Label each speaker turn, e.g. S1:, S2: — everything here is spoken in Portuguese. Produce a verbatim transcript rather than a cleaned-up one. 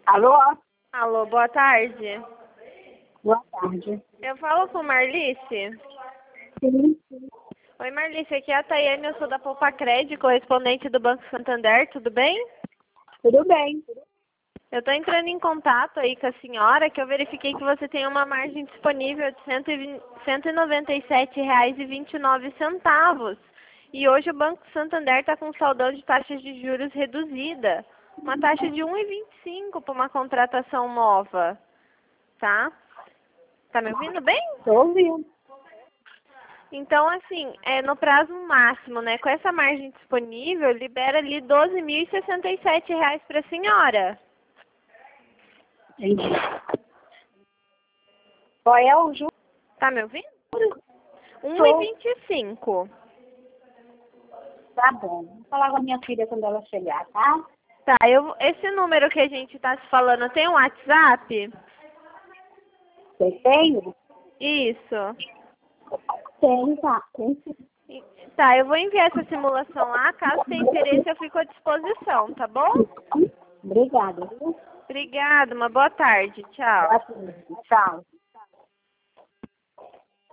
S1: Alô?
S2: Alô, boa tarde.
S1: Boa tarde.
S2: Eu falo com Marlice?
S1: Sim.
S2: Oi, Marlice, aqui é a Tayane, eu sou da Poupa Cred, correspondente do Banco Santander, tudo bem?
S1: Tudo bem.
S2: Eu estou entrando em contato aí com a senhora, que eu verifiquei que você tem uma margem disponível de cento e noventa e sete reais e vinte e nove centavos. E hoje o Banco Santander está com saldão de taxas de juros reduzida. Uma taxa de um vírgula vinte e cinco para uma contratação nova. Tá? Tá me ouvindo bem?
S1: Estou ouvindo.
S2: Então, assim, é no prazo máximo, né? Com essa margem disponível, libera ali doze mil e sessenta e sete reais para a senhora.
S1: Entendi. Qual é o juro?
S2: Tá me ouvindo? um vírgula vinte e cinco.
S1: Tá bom. Vou falar com a minha filha quando ela chegar, tá?
S2: Tá, eu, esse número que a gente tá se falando tem um WhatsApp?
S1: Você tem?
S2: Isso.
S1: Tem, tá. Tem sim.
S2: Tá, eu vou enviar essa simulação lá. Caso tenha interesse, eu fico à disposição, tá bom?
S1: Obrigada. Viu?
S2: Obrigada, uma boa tarde. Tchau.
S1: Boa tarde. Tchau.